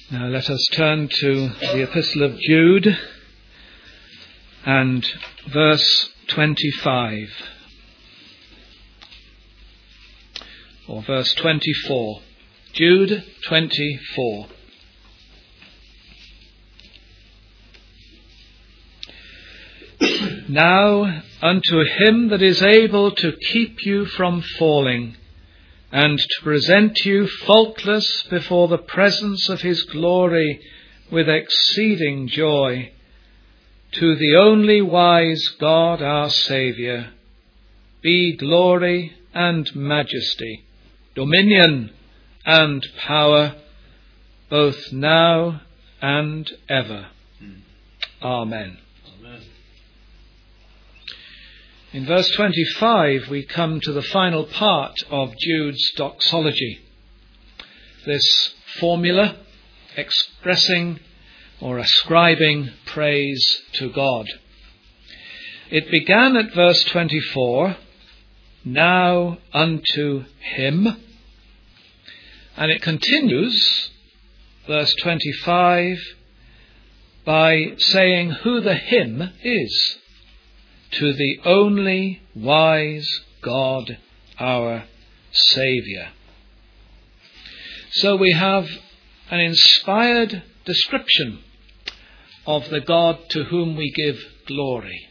Now let us turn to the Epistle of Jude and verse 25, or verse 24. Jude 24. Now unto him that is able to keep you from falling, and to present you faultless before the presence of his glory with exceeding joy, to the only wise God our Saviour, be glory and majesty, dominion and power, both now and ever. Amen. In verse 25 we come to the final part of Jude's doxology. This formula expressing or ascribing praise to God. It began at verse 24, now unto him, and it continues, verse 25, by saying who the him is. To the only wise God, our Saviour. So we have an inspired description of the God to whom we give glory.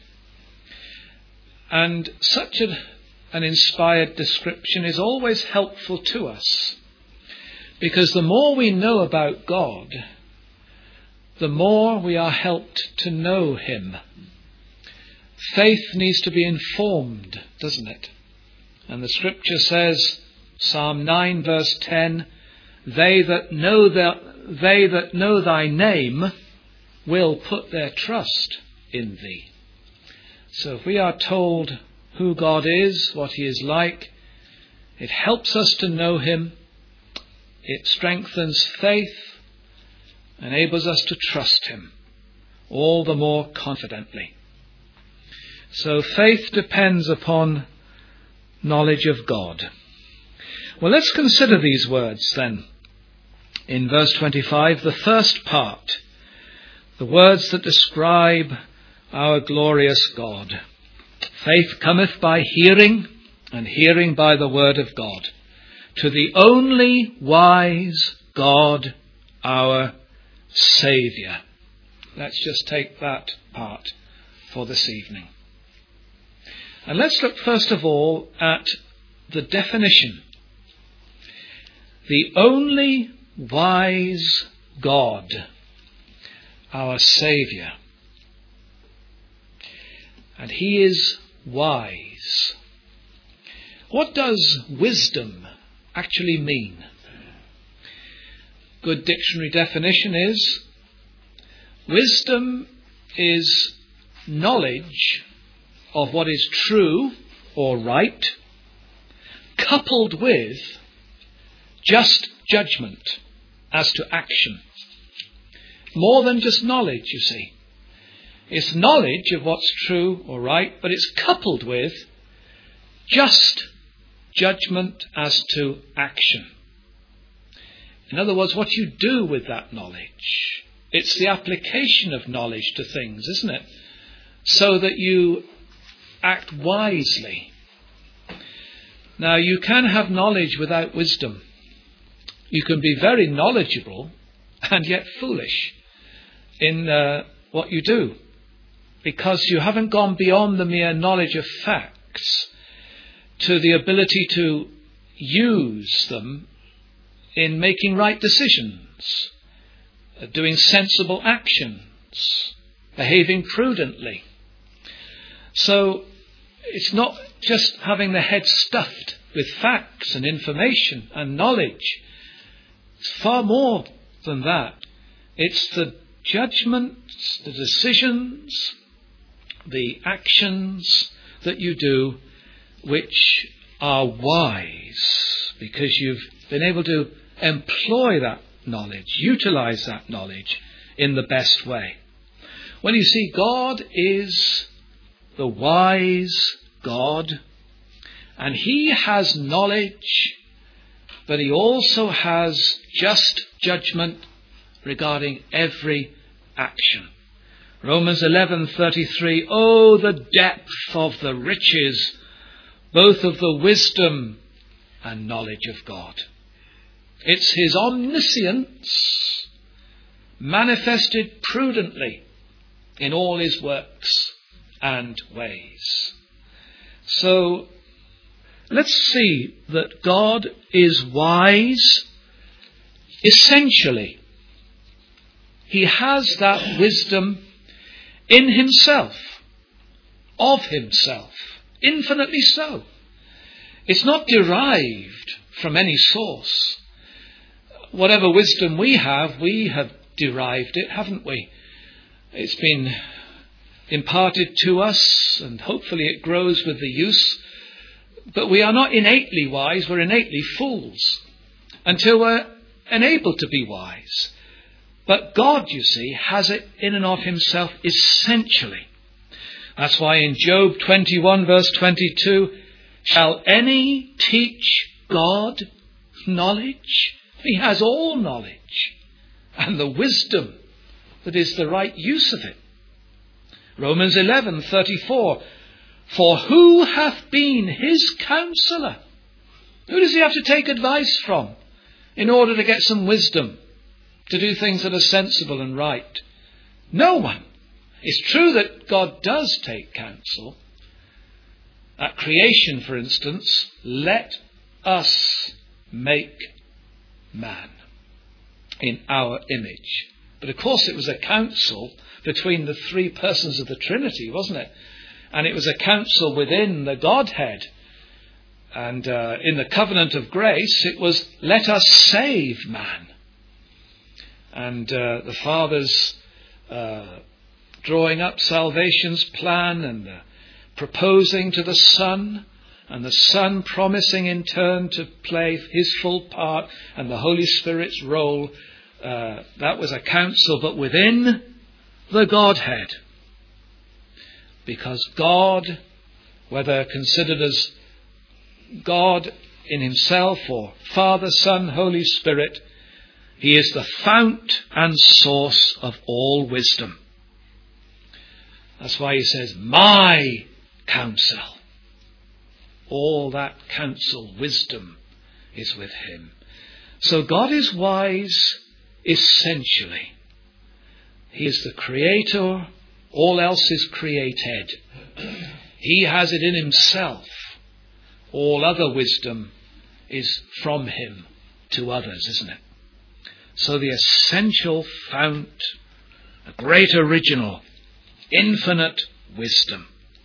And such an inspired description is always helpful to us, because the more we know about God, the more we are helped to know him. Faith needs to be informed, doesn't it? And the scripture says, Psalm 9 verse 10, they that know thy name will put their trust in thee. So if we are told who God is, what he is like, it helps us to know him, it strengthens faith, enables us to trust him all the more confidently. So faith depends upon knowledge of God. Well, let's consider these words then. In verse 25, the first part, the words that describe our glorious God. Faith cometh by hearing, and hearing by the word of God. To the only wise God, our Saviour. Let's just take that part for this evening. And let's look first of all at the definition. The only wise God, our Saviour. And he is wise. What does wisdom actually mean? Good dictionary definition is, wisdom is knowledge of what is true or right, coupled with just judgment as to action. More than just knowledge, you see. It's knowledge of what's true or right, but it's coupled with just judgment as to action. In other words, what you do with that knowledge. It's the application of knowledge to things, isn't it? So that you act wisely. Now, you can have knowledge without wisdom. You can be very knowledgeable and yet foolish in what you do, because you haven't gone beyond the mere knowledge of facts to the ability to use them in making right decisions, doing sensible actions, behaving prudently. So it's not just having the head stuffed with facts and information and knowledge. It's far more than that. It's the judgments, the decisions, the actions that you do which are wise, because you've been able to employ that knowledge, utilize that knowledge in the best way. Well, you see, God is the wise God, and he has knowledge, but he also has just judgment regarding every action. Romans 11:33, oh, the depth of the riches, both of the wisdom and knowledge of God. It's his omniscience manifested prudently in all his works and ways. So let's see that God is wise essentially. He has that wisdom in himself, of himself, infinitely so. It's not derived from any source. Whatever wisdom we have derived it, haven't we? It's been imparted to us, and hopefully it grows with the use. But we are not innately wise, we're innately fools, until we're enabled to be wise. But God, you see, has it in and of himself essentially. That's why in Job 21 verse 22, shall any teach God knowledge? He has all knowledge and the wisdom that is the right use of it. Romans 11:34, for who hath been his counsellor? Who does he have to take advice from in order to get some wisdom, to do things that are sensible and right? No one. It's true that God does take counsel. At creation, for instance, let us make man in our image. But of course it was a counsel between the three persons of the Trinity, wasn't it? And it was a counsel within the Godhead. And in the covenant of grace, it was, let us save man. And the Father's drawing up salvation's plan and proposing to the Son, and the Son promising in turn to play his full part and the Holy Spirit's role. That was a counsel, but within the Godhead. Because God, whether considered as God in himself or Father, Son, Holy Spirit, he is the fount and source of all wisdom. That's why he says, my counsel. All that counsel, wisdom, is with him. So God is wise essentially. He is the creator. All else is created. He has it in himself. All other wisdom is from him to others, isn't it? So the essential fount, a great original, infinite wisdom.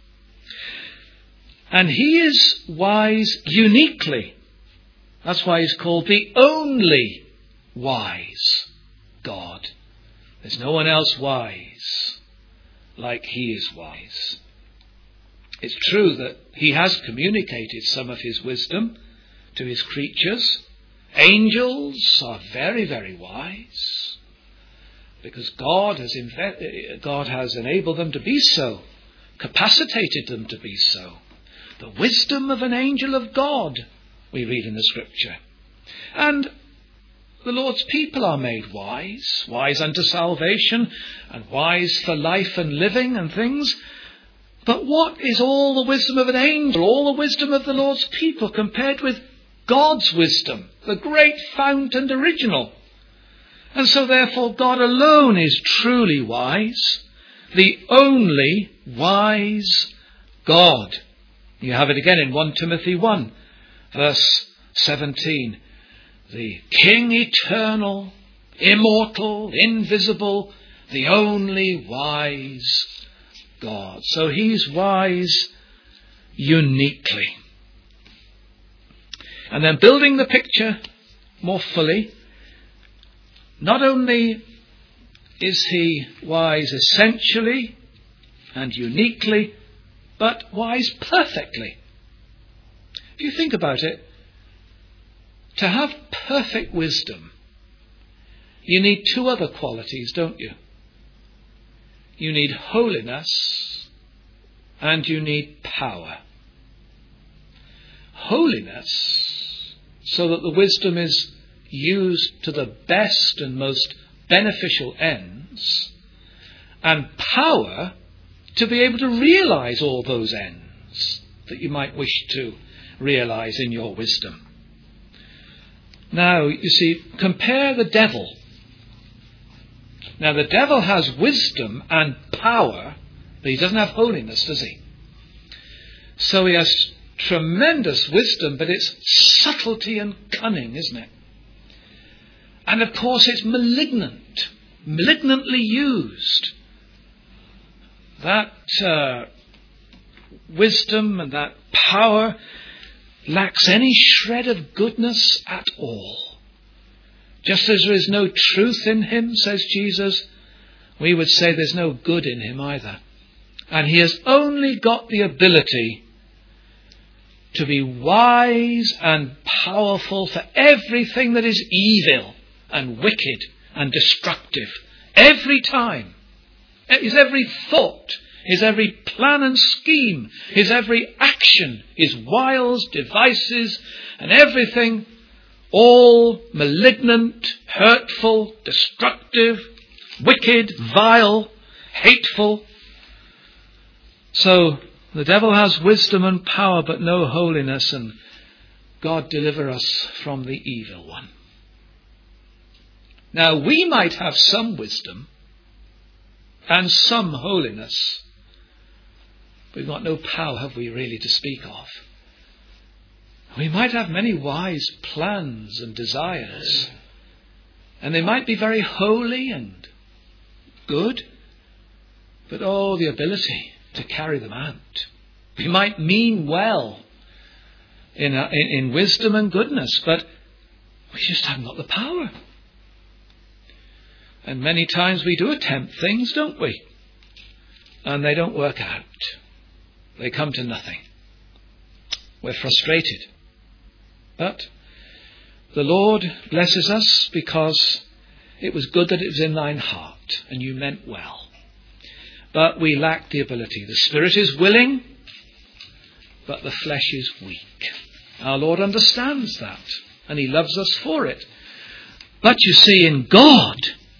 And he is wise uniquely. That's why he's called the only wise God. There's no one else wise like he is wise. It's true that he has communicated some of his wisdom to his creatures. Angels are very, very wise because God has enabled them to be so, capacitated them to be so. The wisdom of an angel of God, we read in the Scripture. And the Lord's people are made wise, wise unto salvation and wise for life and living and things. But what is all the wisdom of an angel, all the wisdom of the Lord's people compared with God's wisdom, the great fount and original? And so therefore God alone is truly wise, the only wise God. You have it again in 1 Timothy 1, verse 17. The King eternal, immortal, invisible, the only wise God. So he's wise uniquely. And then building the picture more fully, not only is he wise essentially and uniquely, but wise perfectly. If you think about it, to have perfect wisdom, you need two other qualities, don't you? You need holiness and you need power. Holiness, so that the wisdom is used to the best and most beneficial ends, and power to be able to realize all those ends that you might wish to realize in your wisdom. Now, you see, compare the devil. Now, the devil has wisdom and power, but he doesn't have holiness, does he? So he has tremendous wisdom, but it's subtlety and cunning, isn't it? And of course it's malignantly used. That wisdom and that power lacks any shred of goodness at all. Just as there is no truth in him, says Jesus, we would say there's no good in him either. And he has only got the ability to be wise and powerful for everything that is evil and wicked and destructive. Every time. His every thought, his every plan and scheme, his every action, his wiles, devices, and everything, all malignant, hurtful, destructive, wicked, vile, hateful. So the devil has wisdom and power, but no holiness, and God deliver us from the evil one. Now, we might have some wisdom and some holiness. We've got no power, have we, really, to speak of? We might have many wise plans and desires, and they might be very holy and good, but the ability to carry them out. We might mean well in wisdom and goodness, but we just haven't got the power. And many times we do attempt things, don't we? And they don't work out. They come to nothing. We're frustrated. But the Lord blesses us because it was good that it was in thine heart and you meant well. But we lack the ability. The spirit is willing, but the flesh is weak. Our Lord understands that, and he loves us for it. But you see, in God,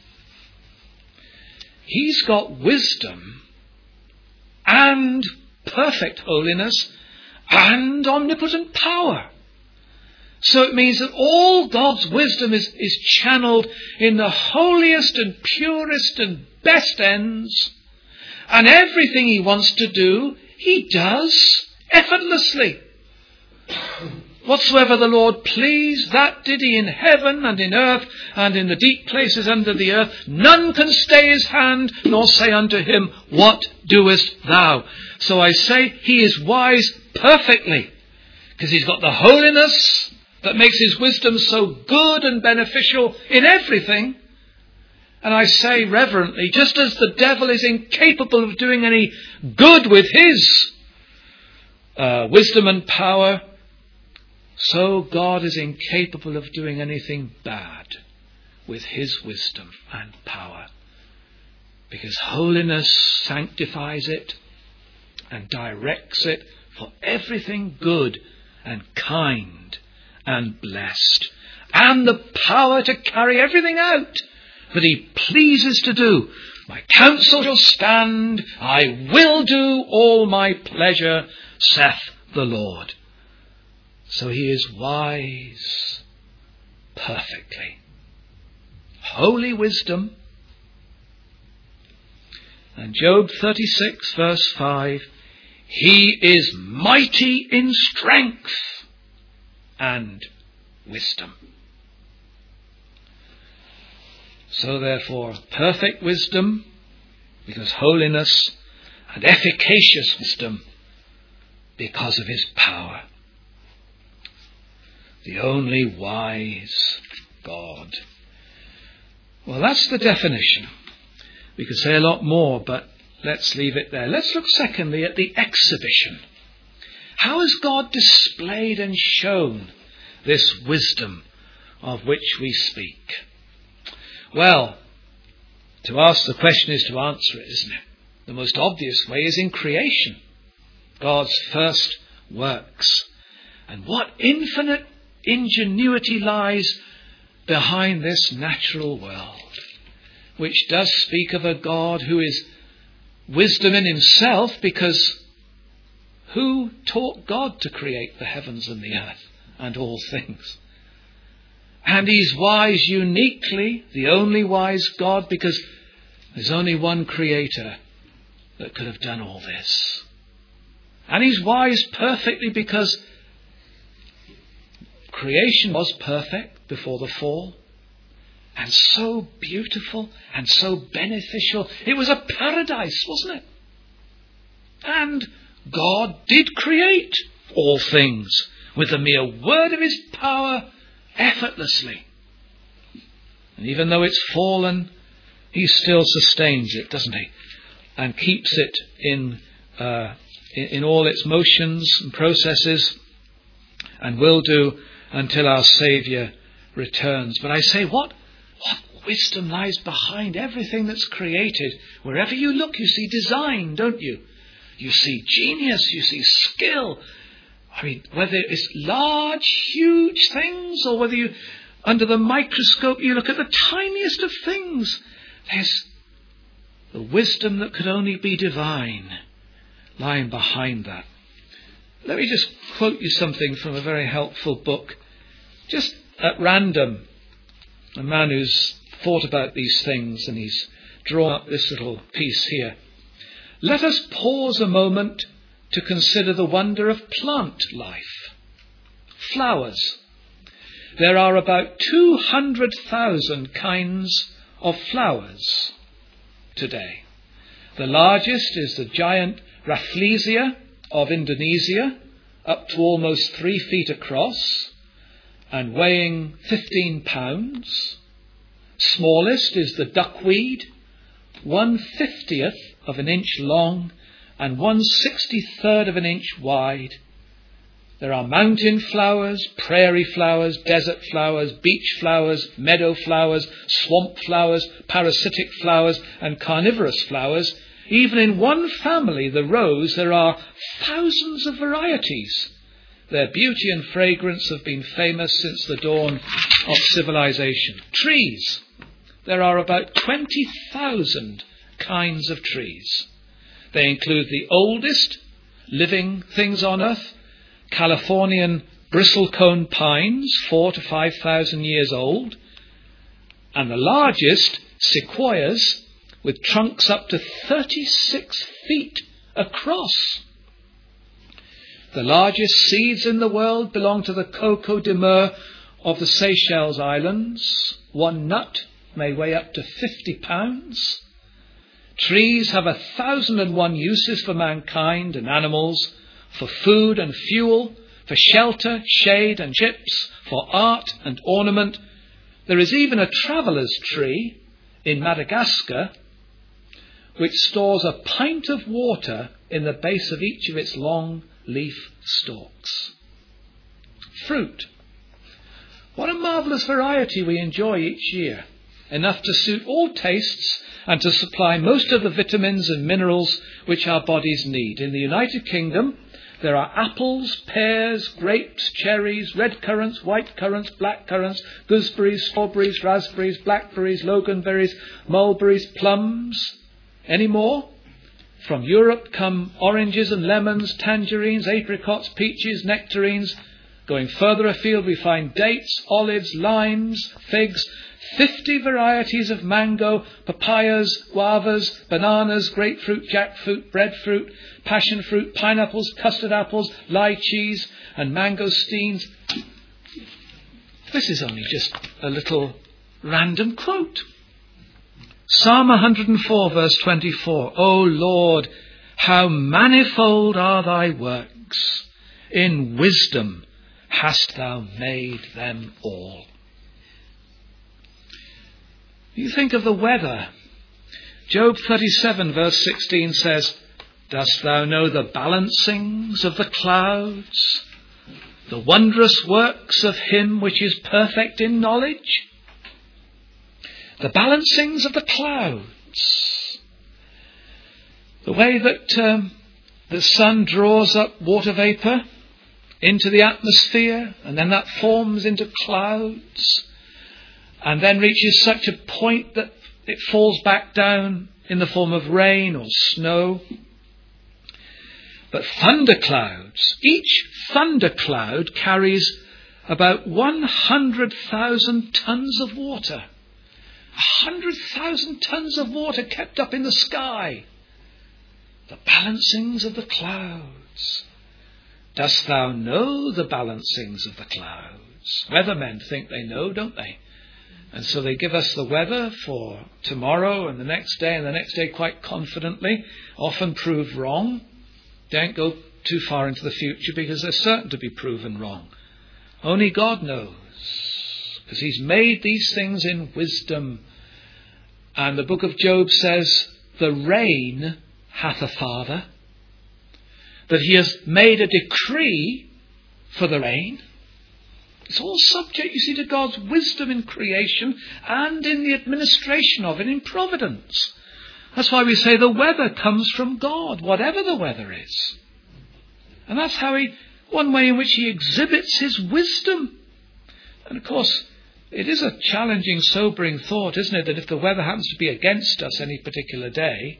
he's got wisdom and perfect holiness and omnipotent power. So it means that all God's wisdom is channeled in the holiest and purest and best ends. And everything he wants to do, he does effortlessly. Whatsoever the Lord pleased, that did he in heaven and in earth and in the deep places under the earth. None can stay his hand, nor say unto him, what doest thou? So I say he is wise perfectly, because he's got the holiness that makes his wisdom so good and beneficial in everything. And I say reverently, just as the devil is incapable of doing any good with his wisdom and power, so God is incapable of doing anything bad with his wisdom and power. Because holiness sanctifies it and directs it for everything good and kind and blessed. And the power to carry everything out that he pleases to do. My counsel shall stand, I will do all my pleasure, saith the Lord. So he is wise perfectly. Holy wisdom. And Job 36 verse 5, he is mighty in strength and wisdom. So therefore, perfect wisdom, because holiness, and efficacious wisdom, because of his power. The only wise God. Well, that's the definition. We could say a lot more, but let's leave it there. Let's look secondly at the exhibition. How has God displayed and shown this wisdom of which we speak? Well, to ask the question is to answer it, isn't it? The most obvious way is in creation. God's first works. And what infinite ingenuity lies behind this natural world. which does speak of a God who is wisdom in himself, because who taught God to create the heavens and the earth and all things? And he's wise uniquely, the only wise God, because there's only one creator that could have done all this. And he's wise perfectly because creation was perfect before the fall, and so beautiful and so beneficial. It was a paradise, wasn't it? And God did create all things with the mere word of his power, effortlessly. And even though it's fallen, he still sustains it, doesn't he? And keeps it in all its motions and processes, and will do until our Saviour returns. But I say, what wisdom lies behind everything that's created? Wherever you look, you see design, don't you? You see genius, you see skill. I mean, whether it's large, huge things, or whether you, under the microscope, you look at the tiniest of things, there's the wisdom that could only be divine lying behind that. Let me just quote you something from a very helpful book, just at random. A man who's thought about these things, and he's drawn up this little piece here. Let us pause a moment to consider the wonder of plant life. Flowers. There are about 200,000 kinds of flowers today. The largest is the giant Rafflesia of Indonesia, up to almost 3 feet across and weighing 15 pounds. Smallest is the duckweed, 1/50th of an inch long and 1/63rd of an inch wide. There are mountain flowers, prairie flowers, desert flowers, beach flowers, meadow flowers, swamp flowers, parasitic flowers, and carnivorous flowers. Even in one family, the rose, there are thousands of varieties. Their beauty and fragrance have been famous since the dawn of civilization. Trees. There are about 20,000 kinds of trees. They include the oldest living things on earth, Californian bristlecone pines, 4,000 to 5,000 years old, and the largest, sequoias, with trunks up to 36 feet across. The largest seeds in the world belong to the Coco de Mer of the Seychelles Islands. One nut may weigh up to 50 pounds. Trees have 1,001 uses for mankind and animals, for food and fuel, for shelter, shade and chips, for art and ornament. There is even a traveller's tree in Madagascar which stores a pint of water in the base of each of its long leaf stalks. Fruit. What a marvellous variety we enjoy each year, enough to suit all tastes and to supply most of the vitamins and minerals which our bodies need. In the United Kingdom, there are apples, pears, grapes, cherries, red currants, white currants, black currants, gooseberries, strawberries, raspberries, blackberries, loganberries, mulberries, plums. Any more? From Europe come oranges and lemons, tangerines, apricots, peaches, nectarines. Going further afield, we find dates, olives, limes, figs, 50 varieties of mango, papayas, guavas, bananas, grapefruit, jackfruit, breadfruit, passion fruit, pineapples, custard apples, lychees, and mangosteens. This is only just a little random quote. Psalm 104, verse 24. O Lord, how manifold are thy works! In wisdom hast thou made them all. You think of the weather. Job 37, verse 16 says, Dost thou know the balancings of the clouds, the wondrous works of him which is perfect in knowledge? The balancings of the clouds. The way that the sun draws up water vapour into the atmosphere, and then that forms into clouds, and then reaches such a point that it falls back down in the form of rain or snow. But thunderclouds, each thundercloud carries about 100,000 tons of water. 100,000 tons of water kept up in the sky. The balancings of the clouds. Dost thou know the balancings of the clouds? Weathermen think they know, don't they? And so they give us the weather for tomorrow and the next day quite confidently, often prove wrong. Don't go too far into the future because they're certain to be proven wrong. Only God knows, because he's made these things in wisdom. And the book of Job says, the rain hath a father, that he has made a decree for the rain. It's all subject, you see, to God's wisdom in creation and in the administration of it in providence. That's why we say the weather comes from God, whatever the weather is. And that's how one way in which he exhibits his wisdom. And of course, it is a challenging, sobering thought, isn't it, that if the weather happens to be against us any particular day,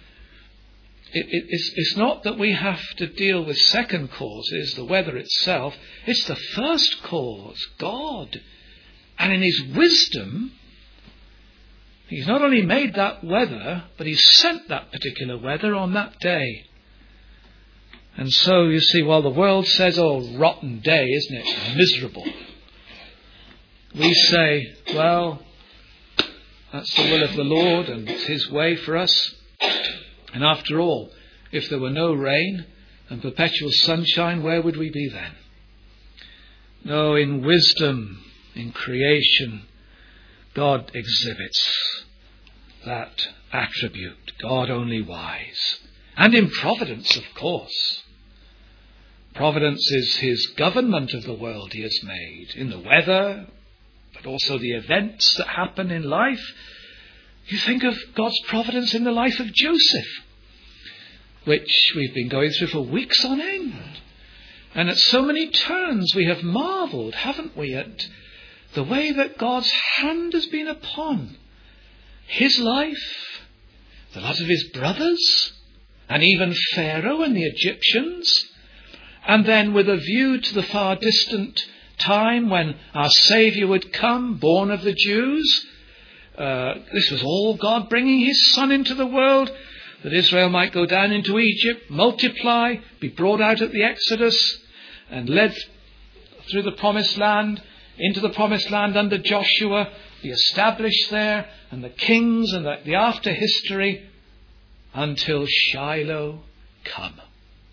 it's not that we have to deal with second causes, the weather itself. It's the first cause, God. And in his wisdom, he's not only made that weather, but he's sent that particular weather on that day. And so, you see, while the world says, oh, rotten day, isn't it? Miserable. We say, well, that's the will of the Lord and it's his way for us. And after all, if there were no rain and perpetual sunshine, where would we be then? No, in wisdom, in creation, God exhibits that attribute, God only wise. And in providence, of course. Providence is his government of the world he has made, in the weather, but also the events that happen in life. You think of God's providence in the life of Joseph, which we've been going through for weeks on end. And at so many turns we have marvelled, haven't we, at the way that God's hand has been upon his life, the lot of his brothers, and even Pharaoh and the Egyptians. And then with a view to the far distant time when our Saviour would come, born of the Jews. This was all God bringing his Son into the world, that Israel might go down into Egypt, multiply, be brought out at the Exodus, and led through the promised land, into the promised land under Joshua, be established there, and the kings and the after history, until Shiloh come.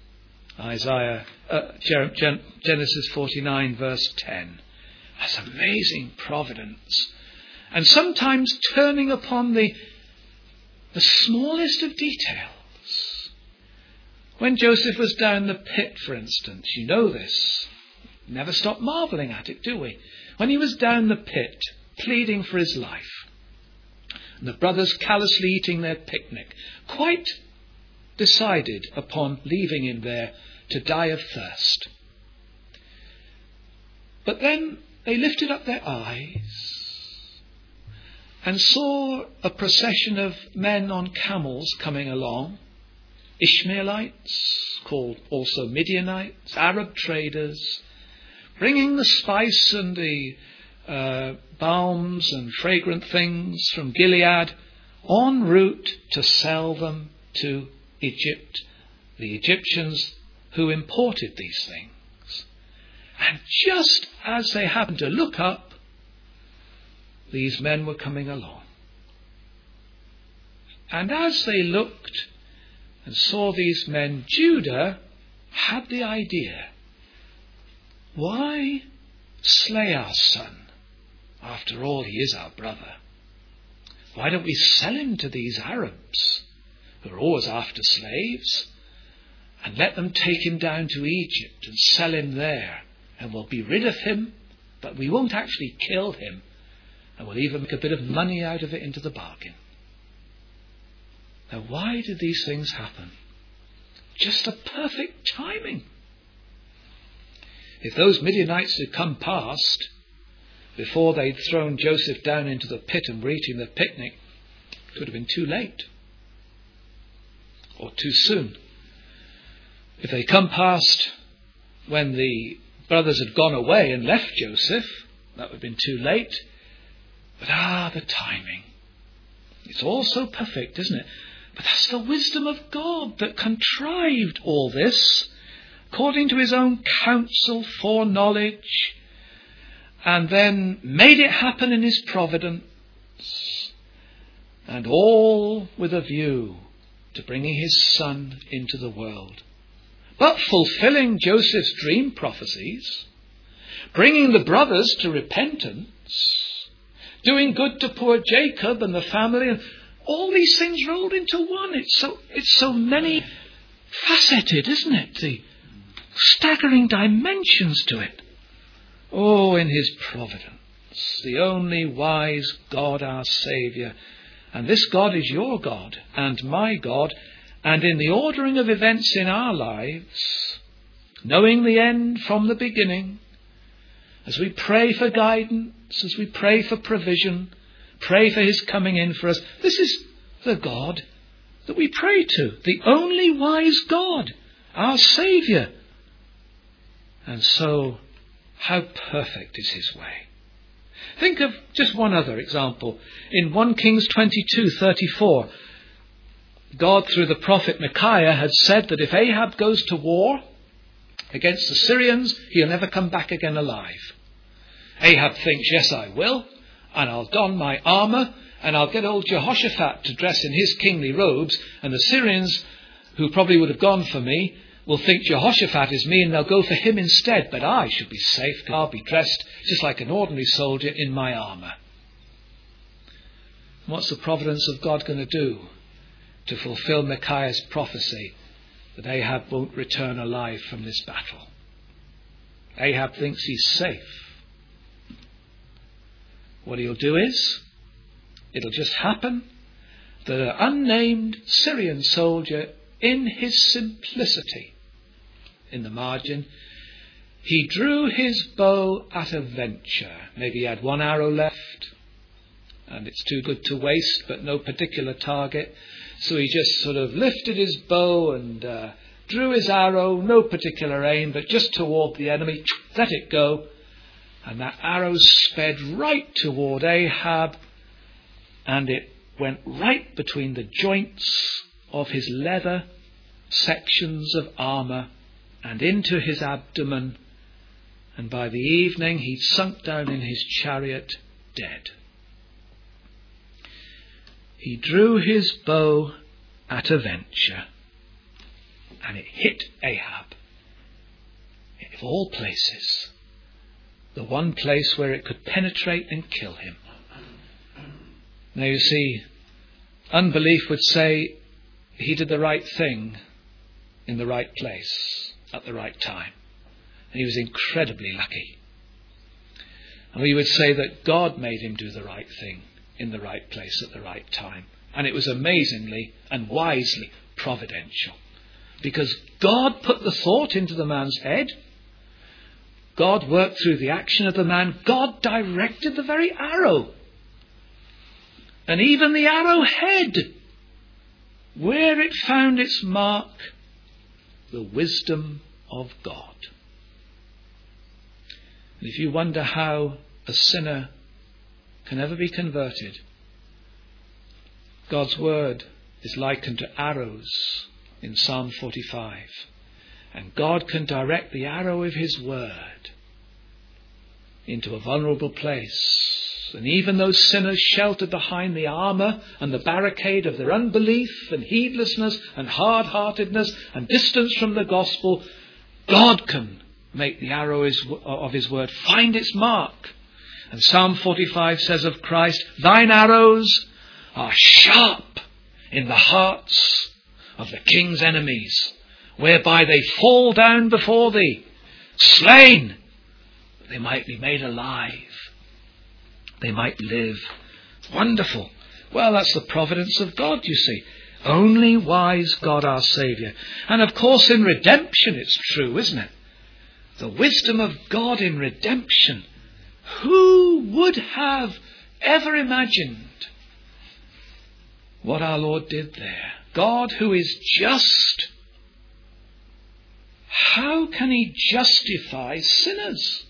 Genesis 49 verse 10. That's amazing providence. And sometimes turning upon the smallest of details. When Joseph was down the pit, for instance, you know this. Never stop marvelling at it, do we? When he was down the pit, pleading for his life, and the brothers callously eating their picnic, quite decided upon leaving him there to die of thirst. But then they lifted up their eyes and saw a procession of men on camels coming along, Ishmaelites, called also Midianites, Arab traders, bringing the spice and the balms and fragrant things from Gilead en route to sell them to Egypt, the Egyptians who imported these things. And just as they happened to look up, these men were coming along. And as they looked and saw these men, Judah had the idea, why slay our son? After all, he is our brother. Why don't we sell him to these Arabs who are always after slaves, and let them take him down to Egypt and sell him there, and we'll be rid of him, but we won't actually kill him, and we'll even make a bit of money out of it into the bargain. Now, why did these things happen? Just a perfect timing. If those Midianites had come past before they'd thrown Joseph down into the pit and were eating their picnic, It would have been too late. Or too soon. If they come past when the brothers had gone away and left Joseph, that would have been too late. But the timing. It's all so perfect, isn't it? But that's the wisdom of God that contrived all this according to his own counsel, foreknowledge, and then made it happen in his providence, and all with a view to bringing his son into the world. But fulfilling Joseph's dream prophecies, bringing the brothers to repentance, doing good to poor Jacob and the family, and all these things rolled into one. It's so many faceted, isn't it? The staggering dimensions to it. Oh, in his providence, the only wise God, our Saviour. And this God is your God and my God. And in the ordering of events in our lives, knowing the end from the beginning, as we pray for guidance, as we pray for provision, pray for his coming in for us, this is the God that we pray to, the only wise God, our Saviour. And so, how perfect is his way. Think of just one other example. In 1 Kings 22:34, God, through the prophet Micaiah, had said that if Ahab goes to war against the Syrians, he'll never come back again alive. Ahab thinks, yes, I will, and I'll don my armour, and I'll get old Jehoshaphat to dress in his kingly robes, and the Syrians, who probably would have gone for me, will think Jehoshaphat is me, and they'll go for him instead, but I should be safe, because I'll be dressed just like an ordinary soldier in my armour. What's the providence of God going to do to fulfill Micaiah's prophecy that Ahab won't return alive from this battle? Ahab thinks he's safe. What he'll do is, it'll just happen that an unnamed Syrian soldier, in his simplicity, in the margin, he drew his bow at a venture. Maybe he had one arrow left, and it's too good to waste, but no particular target. So he just sort of lifted his bow and drew his arrow, no particular aim, but just toward the enemy, let it go. And that arrow sped right toward Ahab, and it went right between the joints of his leather sections of armour and into his abdomen. And by the evening he'd sunk down in his chariot dead. He drew his bow at a venture, and it hit Ahab. Of all places, the one place where it could penetrate and kill him. Now you see, unbelief would say he did the right thing in the right place at the right time. And he was incredibly lucky. And we would say that God made him do the right thing in the right place at the right time. And it was amazingly and wisely providential. Because God put the thought into the man's head. God worked through the action of the man. God directed the very arrow. And even the arrowhead, where it found its mark, the wisdom of God. And if you wonder how a sinner can ever be converted, God's word is likened to arrows in Psalm 45. And God can direct the arrow of his word into a vulnerable place. And even those sinners sheltered behind the armour and the barricade of their unbelief and heedlessness and hard-heartedness and distance from the gospel, God can make the arrow of his word find its mark. And Psalm 45 says of Christ, thine arrows are sharp in the hearts of the king's enemies, whereby they fall down before thee, slain, that they might be made alive. They might live. Wonderful. Well, that's the providence of God, you see. Only wise God, our Saviour. And of course in redemption it's true, isn't it? The wisdom of God in redemption. Who would have ever imagined what our Lord did there. God who is just, how can he justify sinners?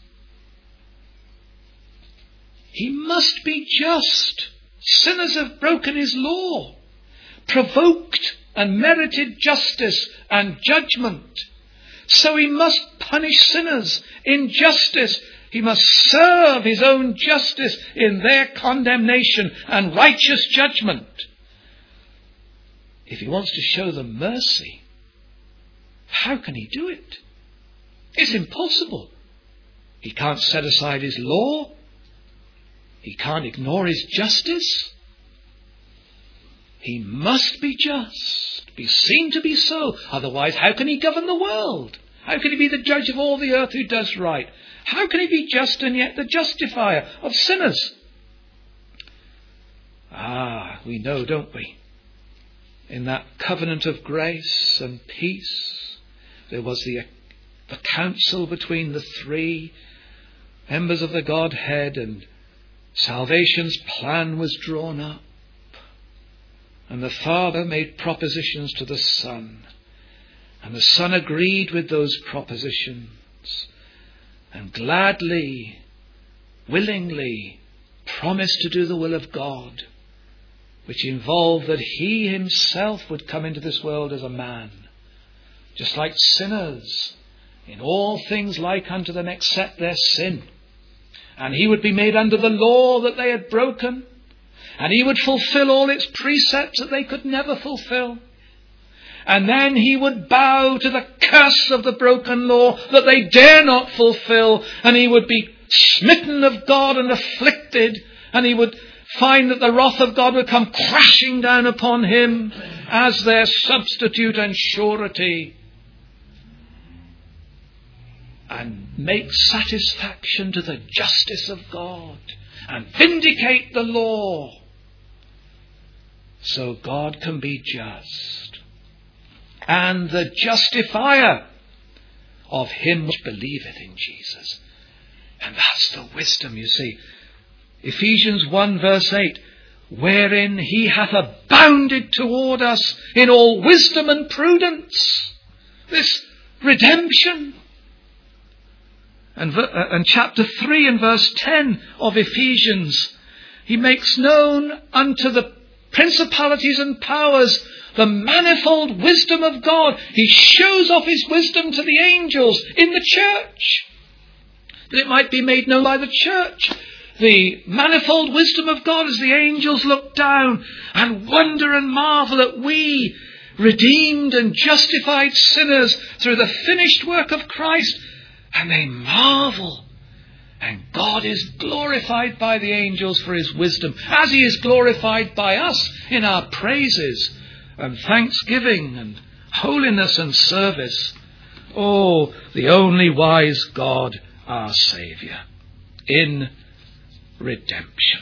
He must be just. Sinners have broken his law, provoked and merited justice and judgment. So he must punish sinners in justice. He must serve his own justice in their condemnation and righteous judgment. If he wants to show them mercy, how can he do it? It's impossible. He can't set aside his law. He can't ignore his justice. He must be just, be seen to be so. Otherwise, how can he govern the world? How can he be the judge of all the earth who does right? How can he be just and yet the justifier of sinners? We know, don't we? In that covenant of grace and peace, there was the counsel between the three members of the Godhead, and salvation's plan was drawn up. And the Father made propositions to the Son. And the Son agreed with those propositions and gladly, willingly promised to do the will of God, which involved that he himself would come into this world as a man, just like sinners, in all things like unto them except their sin. And he would be made under the law that they had broken, and he would fulfill all its precepts that they could never fulfill. And then he would bow to the curse of the broken law that they dare not fulfill, and he would be smitten of God and afflicted, and he would find that the wrath of God would come crashing down upon him as their substitute and surety, and make satisfaction to the justice of God and vindicate the law, so God can be just and the justifier of him which believeth in Jesus. And that's the wisdom, you see. Ephesians 1 verse 8, wherein he hath abounded toward us in all wisdom and prudence. This redemption. And chapter 3 and verse 10 of Ephesians, he makes known unto the principalities and powers the manifold wisdom of God. He shows off his wisdom to the angels in the church, that it might be made known by the church. The manifold wisdom of God as the angels look down and wonder and marvel at we, redeemed and justified sinners through the finished work of Christ. And they marvel. And God is glorified by the angels for his wisdom, as he is glorified by us in our praises and thanksgiving and holiness and service. Oh, the only wise God, our Saviour, in redemption.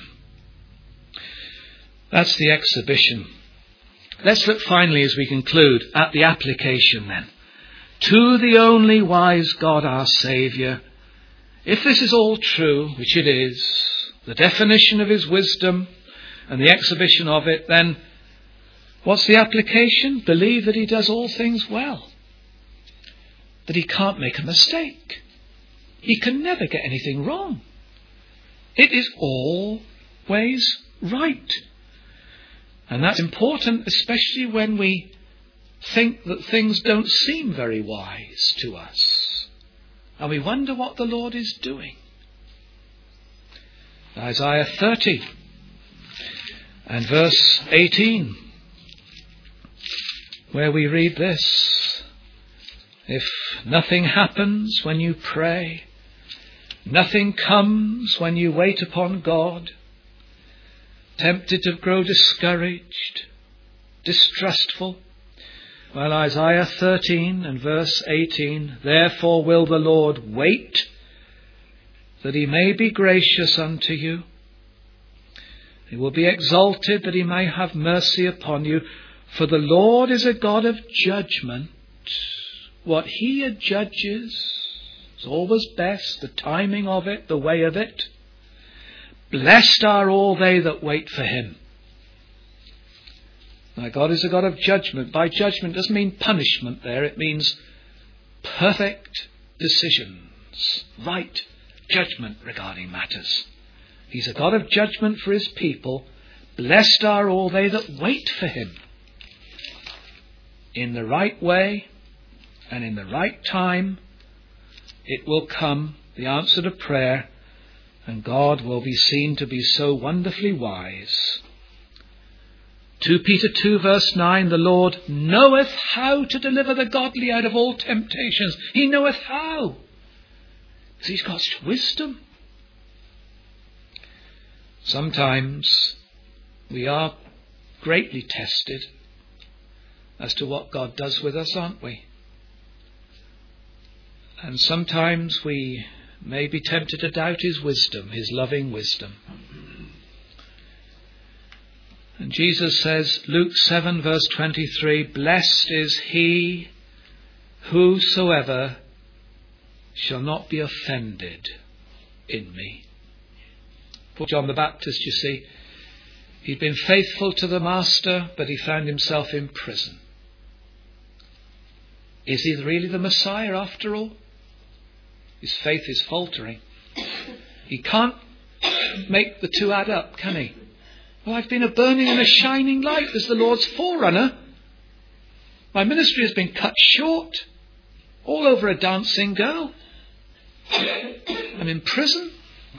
That's the exhibition. Let's look finally, as we conclude, at the application then. To the only wise God, our Saviour. If this is all true, which it is, the definition of his wisdom and the exhibition of it, then what's the application? Believe that he does all things well. That he can't make a mistake. He can never get anything wrong. It is always right. And that's important, especially when we think that things don't seem very wise to us. And we wonder what the Lord is doing. Isaiah 30 and verse 18, where we read this: if nothing happens when you pray, nothing comes when you wait upon God, tempted to grow discouraged, distrustful, well, Isaiah 13 and verse 18, therefore will the Lord wait, that he may be gracious unto you. He will be exalted, that he may have mercy upon you. For the Lord is a God of judgment. What he adjudges is always best, the timing of it, the way of it. Blessed are all they that wait for him. Now, God is a God of judgment. By judgment doesn't mean punishment there. It means perfect decisions, right judgment regarding matters. He's a God of judgment for his people. Blessed are all they that wait for him. In the right way and in the right time, it will come, the answer to prayer, and God will be seen to be so wonderfully wise. 2 Peter 2 verse 9, the Lord knoweth how to deliver the godly out of all temptations. He knoweth how. Because he's got wisdom. Sometimes we are greatly tested as to what God does with us, aren't we? And sometimes we may be tempted to doubt his wisdom, his loving wisdom. And Jesus says, Luke 7 verse 23, blessed is he whosoever shall not be offended in me. Poor John the Baptist, you see, he'd been faithful to the Master, but he found himself in prison. Is he really the Messiah after all? His faith is faltering. He can't make the two add up, can he? Well, I've been a burning and a shining light as the Lord's forerunner. My ministry has been cut short, all over a dancing girl. I'm in prison.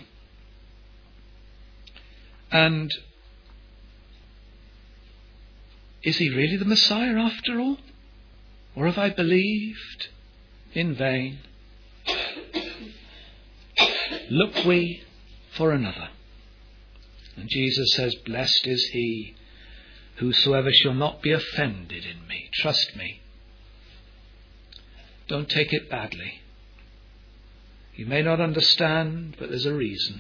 And is he really the Messiah after all? Or have I believed in vain? Look we for another. And Jesus says, blessed is he whosoever shall not be offended in me. Trust me. Don't take it badly. You may not understand, but there's a reason.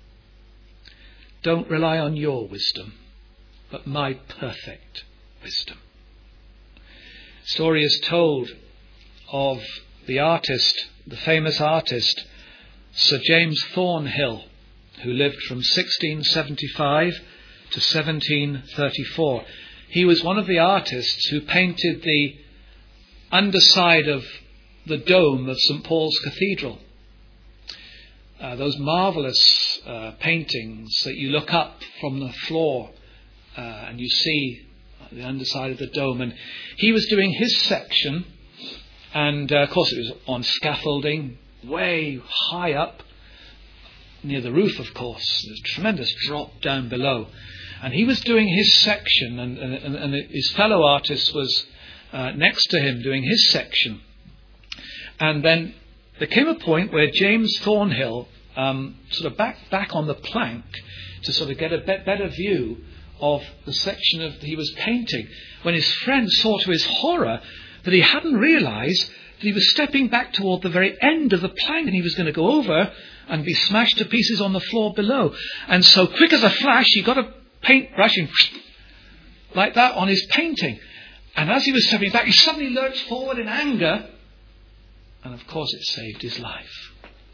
Don't rely on your wisdom, but my perfect wisdom. Story is told of the artist, the famous artist, Sir James Thornhill, who lived from 1675 to 1734. He was one of the artists who painted the underside of the dome of St. Paul's Cathedral. Those marvellous paintings that you look up from the floor and you see the underside of the dome. And he was doing his section, and of course it was on scaffolding, way high up near the roof, of course. There's a tremendous drop down below. And he was doing his section, and his fellow artist was next to him doing his section. And then there came a point where James Thornhill sort of back on the plank to sort of get a better view of the section that he was painting, when his friend saw to his horror that he hadn't realised that he was stepping back toward the very end of the plank, and he was going to go over and be smashed to pieces on the floor below. And so quick as a flash, he got a paintbrush and like that on his painting. And as he was stepping back, he suddenly lurched forward in anger, and of course it saved his life.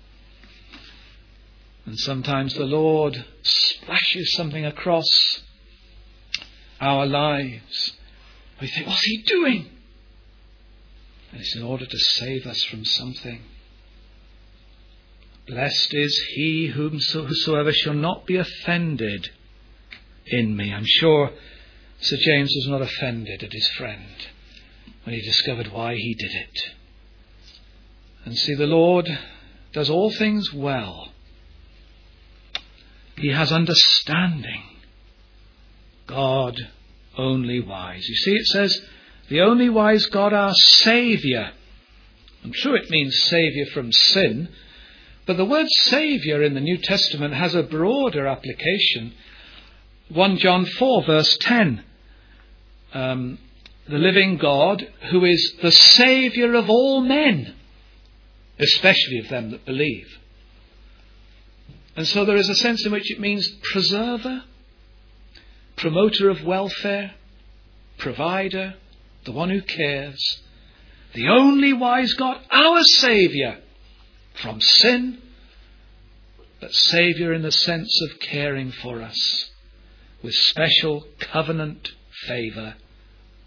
And sometimes the Lord splashes something across our lives. We think, what's he doing? And it's in order to save us from something. Blessed is he whomsoever shall not be offended in me. I'm sure Sir James was not offended at his friend when he discovered why he did it. And see, the Lord does all things well. He has understanding. God only wise. You see, it says, the only wise God, our Saviour. I'm sure it means Saviour from sin, but the word Saviour in the New Testament has a broader application. 1 John 4 verse 10. The living God, who is the Saviour of all men, especially of them that believe. And so there is a sense in which it means preserver, promoter of welfare, provider, the one who cares, the only wise God, our Saviour from sin, but Saviour in the sense of caring for us with special covenant favour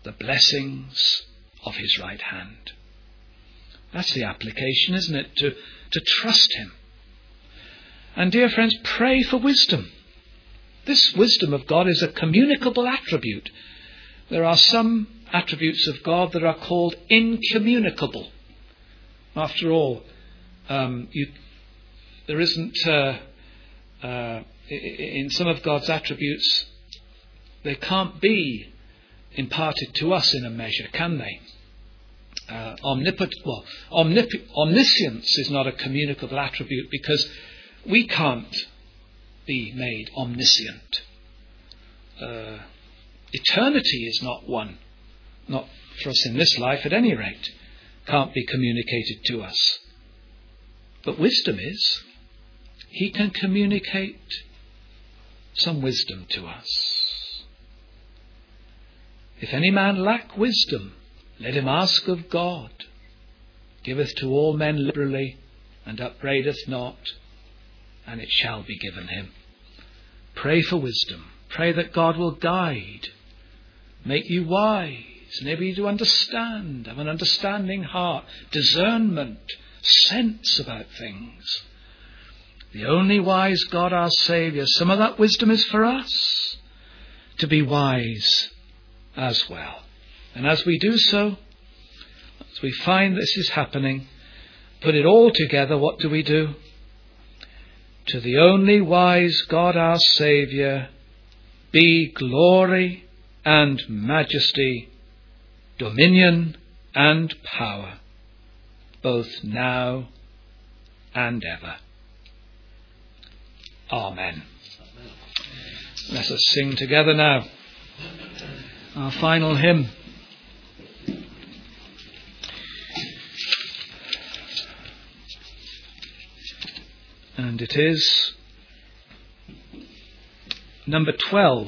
the blessings of his right hand. That's the application, isn't it? To trust him. And dear friends, pray for wisdom. This wisdom of God is a communicable attribute. There are some attributes of God that are called incommunicable. After all, there isn't, in some of God's attributes, they can't be imparted to us in a measure, can they? Omniscience is not a communicable attribute because we can't be made omniscient. Eternity is not one, not for us in this life at any rate, can't be communicated to us. But wisdom is. He can communicate some wisdom to us. If any man lack wisdom, let him ask of God. Giveth to all men liberally, and upbraideth not, and it shall be given him. Pray for wisdom. Pray that God will guide, make you wise, enable you to understand, have an understanding heart, discernment, sense about things. The only wise God, our Saviour. Some of that wisdom is for us to be wise as well. And as we do so, as we find this is happening, put it all together, what do? To the only wise God, our Saviour, be glory and majesty, dominion and power, both now and ever. Amen. Let us sing together now our final hymn. And it is number 12.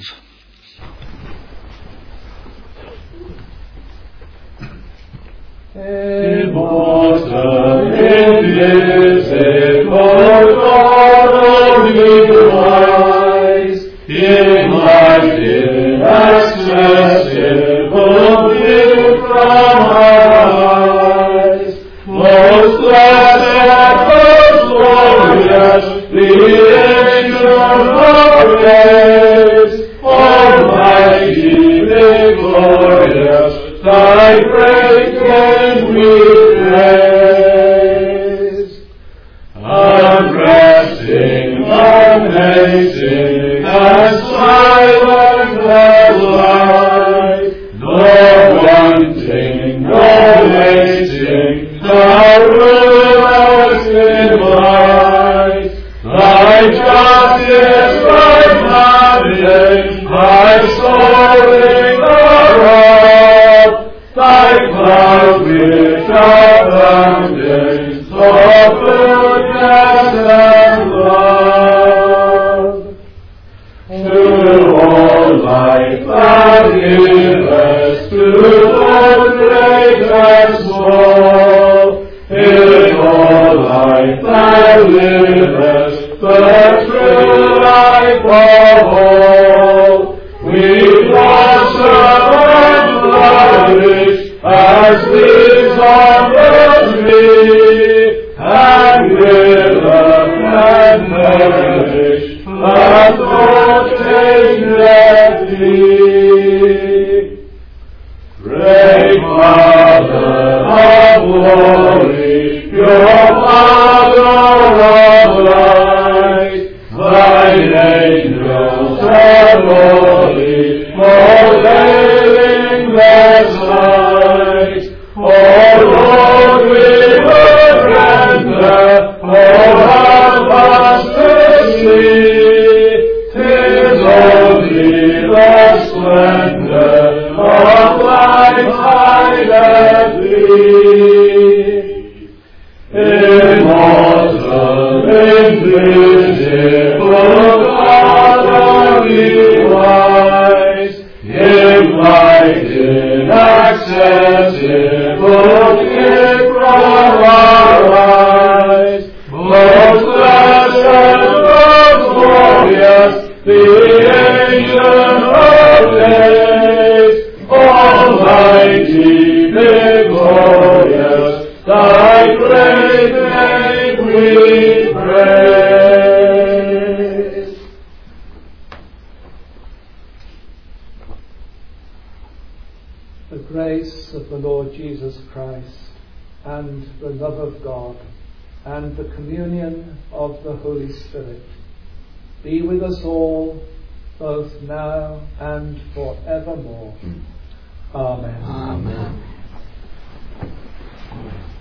Immortal, invisible, God only wise, enlightened, accessible, viewed from our eyes. Most blessed, most glorious, the Ancient of Days, Almighty, victorious, Thy great name we praise. Unresting, amazing, and silent as light, nor wanting, nor waiting, Thou rulest in light. Thy justice, Thy mandate, Thy soaring above, Thy cloud which abounding, of goodness and love. To all life Thou givest, to both great and small, in all life Thou livest, the true life of all. We blossom and flourish as leaves on the tree, and wither and perish, but not changeth Thee. Great Father of glory, pure Father of light, Thine angels and holy, all hailing their sight, all Lord we would render mighty, victorious, thy great name we praise. The grace of the Lord Jesus Christ, and the love of God, and the communion of the Holy Spirit be with us all, both now and forevermore. Amen. Amen.